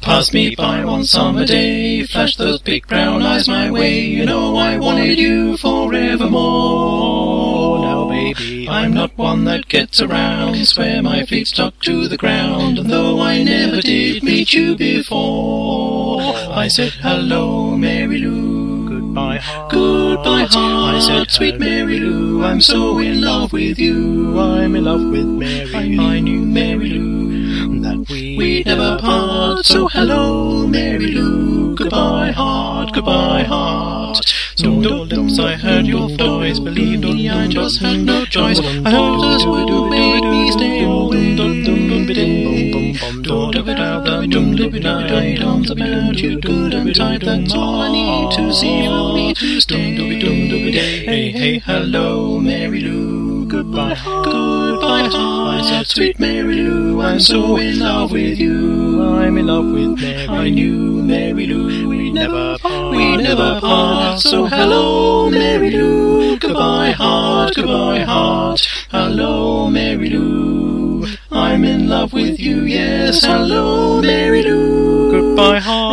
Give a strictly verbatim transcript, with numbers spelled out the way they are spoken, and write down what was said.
Pass me by one summer day, flash those big brown eyes my way. You know I wanted you forevermore. Now baby, I'm not one that gets around, swear my feet stuck to the ground. And though I never did meet you before, I said hello Mary Lou, goodbye heart, goodbye heart. I said sweet Mary Lou, I'm so in love with you. I'm in love with Mary. I knew, I knew Mary Lou that we we'd never part. So hello Mary Lou, goodbye heart, goodbye heart. So dolls, I heard your voice, believe me, I just had no choice. I heard this would make me stay away. Don't about you good and tight, that's all I need to see for me to stay. Hey, hey, hello Mary Lou, goodbye heart, goodbye heart. I said sweet Mary Lou, I'm so in love with you. I'm in love with Mary. I knew Mary Lou, we never part, we never part. So hello Mary Lou, goodbye heart, goodbye heart. Hello Mary Lou, I'm in love with you, yes. Hello Mary Lou, goodbye heart.